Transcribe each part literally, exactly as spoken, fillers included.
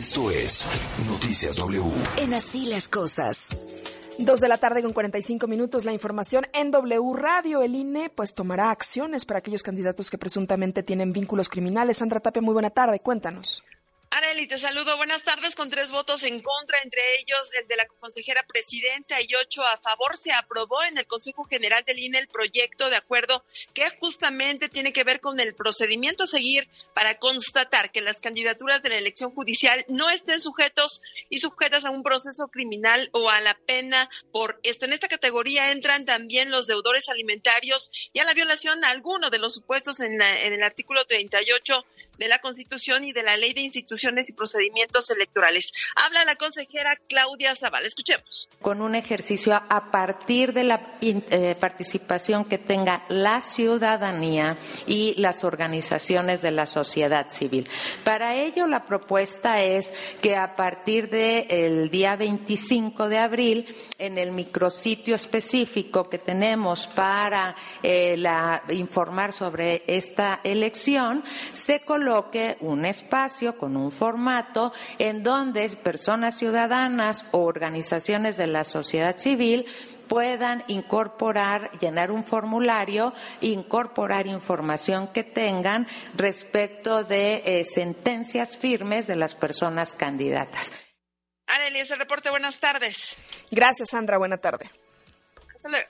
Esto es Noticias W. En Así las Cosas. Dos de la tarde con cuarenta y cinco minutos, la información en W Radio. El I N E pues tomará acciones para aquellos candidatos que presuntamente tienen vínculos criminales. Sandra Tapia, muy buena tarde, cuéntanos. Arely, te saludo. Buenas tardes. Con tres votos en contra, entre ellos el de la consejera presidenta y ocho a favor, se aprobó en el Consejo General del I N E el proyecto de acuerdo que justamente tiene que ver con el procedimiento a seguir para constatar que las candidaturas de la elección judicial no estén sujetos y sujetas a un proceso criminal o a la pena por esto. En esta categoría entran también los deudores alimentarios y a la violación a alguno de los supuestos en, la, en el artículo treinta y ocho de la Constitución y de la Ley de Instituciones y Procedimientos Electorales. Habla la consejera Claudia Zavala. Escuchemos. Con un ejercicio a partir de la eh, participación que tenga la ciudadanía y las organizaciones de la sociedad civil. Para ello, la propuesta es que a partir del día veinticinco de abril, en el micrositio específico que tenemos para eh, la, informar sobre esta elección, se coloque coloque un espacio con un formato en donde personas ciudadanas o organizaciones de la sociedad civil puedan incorporar, llenar un formulario, incorporar información que tengan respecto de eh, sentencias firmes de las personas candidatas. Arely, es el reporte. Buenas tardes. Gracias, Sandra. Buena tarde. Hasta luego.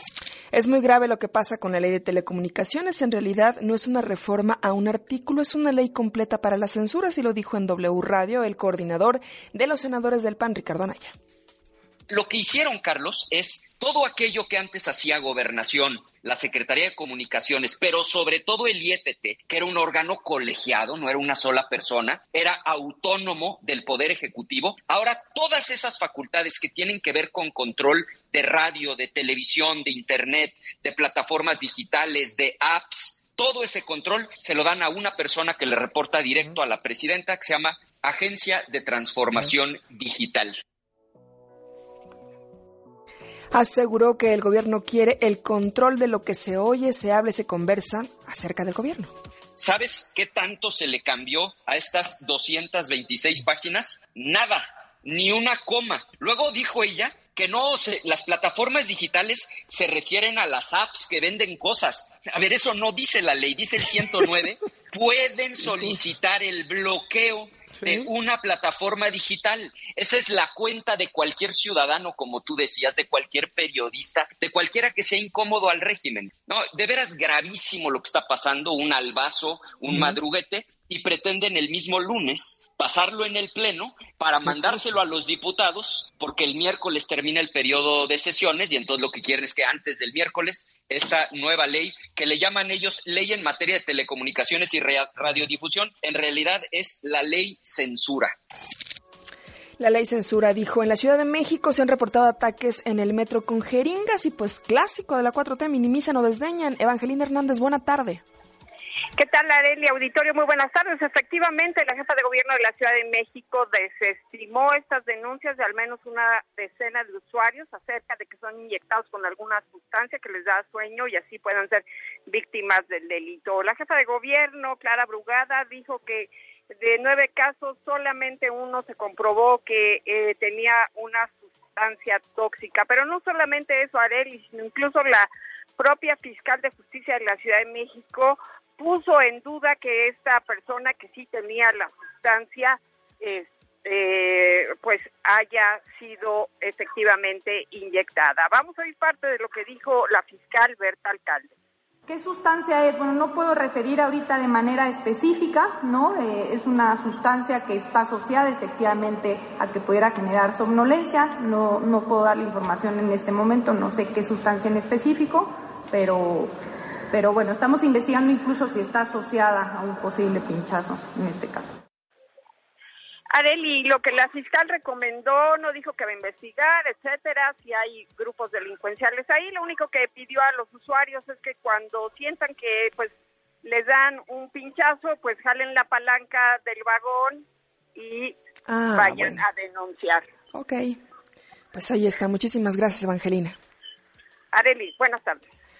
Es muy grave lo que pasa con la ley de telecomunicaciones. En realidad no es una reforma a un artículo, es una ley completa para la censura, así lo dijo en W Radio el coordinador de los senadores del P A N, Ricardo Anaya. Lo que hicieron, Carlos, es todo aquello que antes hacía Gobernación, la Secretaría de Comunicaciones, pero sobre todo el I F T, que era un órgano colegiado, no era una sola persona, era autónomo del Poder Ejecutivo. Ahora todas esas facultades que tienen que ver con control de radio, de televisión, de internet, de plataformas digitales, de apps, todo ese control se lo dan a una persona que le reporta directo a la presidenta, que se llama Agencia de Transformación Digital. Aseguró que el gobierno quiere el control de lo que se oye, se habla y se conversa acerca del gobierno. ¿Sabes qué tanto se le cambió a estas doscientas veintiséis páginas? Nada, ni una coma. Luego dijo ella que no, se, las plataformas digitales se refieren a las apps que venden cosas. A ver, eso no dice la ley, dice el ciento nueve. Pueden solicitar el bloqueo de una plataforma digital. Esa es la cuenta de cualquier ciudadano, como tú decías, de cualquier periodista, de cualquiera que sea incómodo al régimen. No, de veras gravísimo lo que está pasando, un albazo, un uh-huh. madruguete, y pretenden el mismo lunes pasarlo en el Pleno para mandárselo a los diputados, porque el miércoles termina el periodo de sesiones y entonces lo que quieren es que antes del miércoles esta nueva ley, que le llaman ellos ley en materia de telecomunicaciones y radiodifusión, en realidad es la ley censura. La ley censura, dijo, en la Ciudad de México se han reportado ataques en el metro con jeringas y pues clásico de la cuatro T, minimizan o desdeñan. Evangelina Hernández, buena tarde. ¿Qué tal, Arely? Auditorio, muy buenas tardes. Efectivamente, la jefa de gobierno de la Ciudad de México desestimó estas denuncias de al menos una decena de usuarios acerca de que son inyectados con alguna sustancia que les da sueño y así puedan ser víctimas del delito. La jefa de gobierno, Clara Brugada, dijo que de nueve casos solamente uno se comprobó que eh, tenía una sustancia tóxica. Pero no solamente eso, Arely, sino incluso la propia fiscal de justicia de la Ciudad de México puso en duda que esta persona que sí tenía la sustancia, este, pues haya sido efectivamente inyectada. Vamos a oír parte de lo que dijo la fiscal Berta Alcalde. ¿Qué sustancia es? Bueno, no puedo referir ahorita de manera específica, ¿no? Eh, es una sustancia que está asociada efectivamente a que pudiera generar somnolencia. No, no puedo darle información en este momento, no sé qué sustancia en específico, pero... Pero bueno, estamos investigando incluso si está asociada a un posible pinchazo en este caso. Arely, lo que la fiscal recomendó, no dijo que va a investigar, etcétera, si hay grupos delincuenciales ahí. Lo único que pidió a los usuarios es que cuando sientan que pues les dan un pinchazo, pues jalen la palanca del vagón y ah, vayan bueno. a denunciar. Ok, pues ahí está. Muchísimas gracias, Evangelina. Arely, buenas tardes.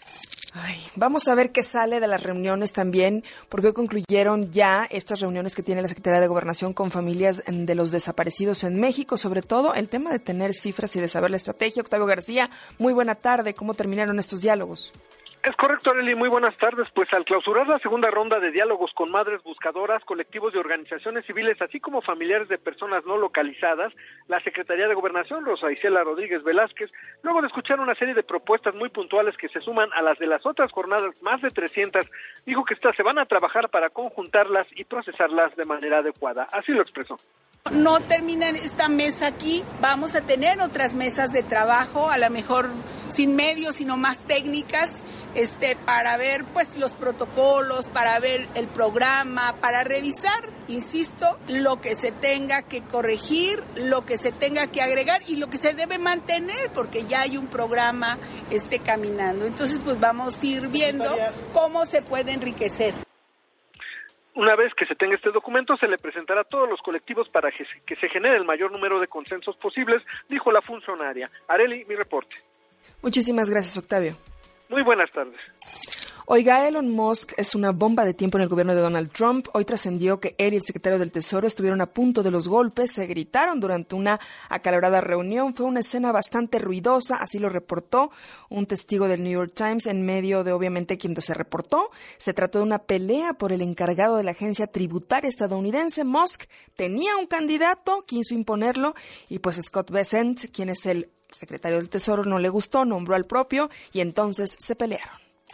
Ay, vamos a ver qué sale de las reuniones también, porque hoy concluyeron ya estas reuniones que tiene la Secretaría de Gobernación con familias de los desaparecidos en México, sobre todo el tema de tener cifras y de saber la estrategia. Octavio García, muy buena tarde. ¿Cómo terminaron estos diálogos? Es correcto, Arely, muy buenas tardes. Pues al clausurar la segunda ronda de diálogos con madres buscadoras, colectivos de organizaciones civiles, así como familiares de personas no localizadas, la Secretaría de Gobernación, Rosa Isela Rodríguez Velázquez, luego de escuchar una serie de propuestas muy puntuales que se suman a las de las otras jornadas, más de trescientas, dijo que estas se van a trabajar para conjuntarlas y procesarlas de manera adecuada. Así lo expresó. No termina esta mesa aquí, vamos a tener otras mesas de trabajo, a lo mejor sin medios, sino más técnicas, este, para ver pues los protocolos, para ver el programa, para revisar, insisto, lo que se tenga que corregir, lo que se tenga que agregar y lo que se debe mantener, porque ya hay un programa este, caminando. Entonces pues vamos a ir viendo cómo se puede enriquecer. Una vez que se tenga este documento, se le presentará a todos los colectivos para que se, que se genere el mayor número de consensos posibles, dijo la funcionaria. Arely, mi reporte. Muchísimas gracias, Octavio. Muy buenas tardes. Oiga, Elon Musk es una bomba de tiempo en el gobierno de Donald Trump. Hoy trascendió que él y el secretario del Tesoro estuvieron a punto de los golpes, se gritaron durante una acalorada reunión. Fue una escena bastante ruidosa, así lo reportó un testigo del New York Times en medio de, obviamente, quien se reportó. Se trató de una pelea por el encargado de la agencia tributaria estadounidense. Musk tenía un candidato, quiso imponerlo, y pues Scott Bessent, quien es el secretario del Tesoro, no le gustó, nombró al propio, y entonces se pelearon.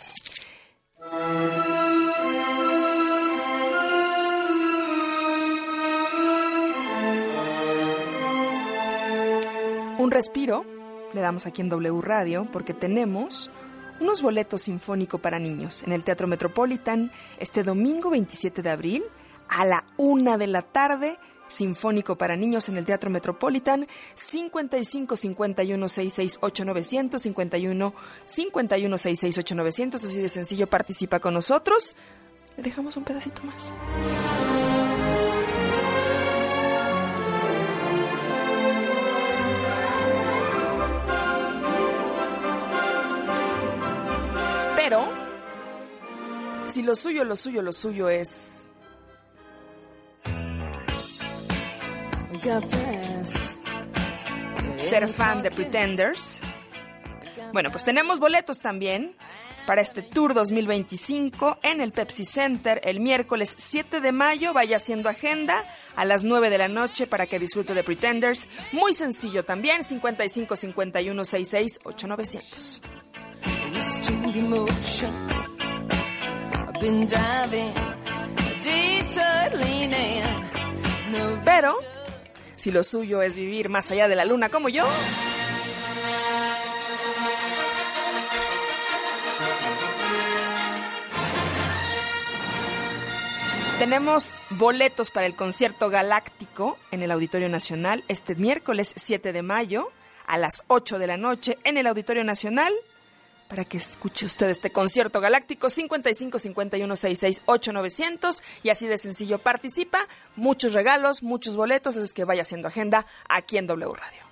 Un respiro le damos aquí en W Radio porque tenemos unos boletos sinfónicos para niños en el Teatro Metropolitan este domingo veintisiete de abril a la una de la tarde. Sinfónico para niños en el Teatro Metropolitan, cincuenta y cinco, cincuenta y uno, sesenta y seis, ocho mil novecientos, cincuenta y uno, cincuenta y uno, sesenta y seis, ocho mil novecientos, así de sencillo, participa con nosotros. Le dejamos un pedacito más. Pero, si lo suyo, lo suyo, lo suyo es... ser fan de Pretenders. Bueno, pues tenemos boletos también para este Tour dos mil veinticinco en el Pepsi Center el miércoles siete de mayo. Vaya haciendo agenda a las nueve de la noche para que disfrute de Pretenders. Muy sencillo también, cincuenta y cinco, cincuenta y uno, sesenta y seis, ocho mil novecientos. Pero si lo suyo es vivir más allá de la luna como yo, tenemos boletos para el concierto galáctico en el Auditorio Nacional este miércoles siete de mayo a las ocho de la noche en el Auditorio Nacional. Para que escuche usted este concierto galáctico, cincuenta y cinco, cincuenta y uno, sesenta y seis, ocho mil novecientos, y así de sencillo participa. Muchos regalos, muchos boletos, es que vaya haciendo agenda aquí en W Radio.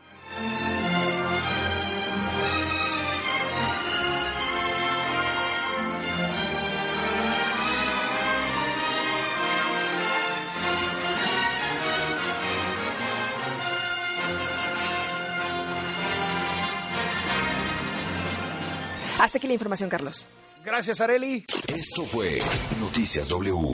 Hasta aquí la información, Carlos. Gracias, Arely. Esto fue Noticias W.